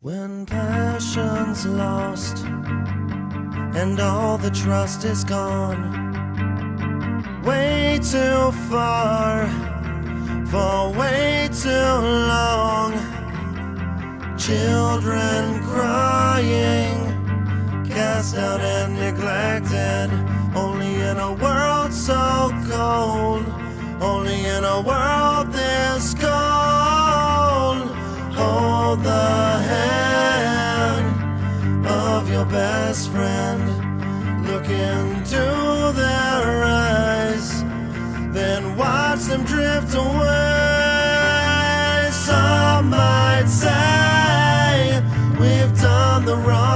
When passion's lost and all the trust is gone, way too far for way too long, children crying, cast out and neglected, only in a world so cold, only in a world this cold. Hold the hand of your best friend, look into their eyes, then watch them drift away. Some might say we've done the wrong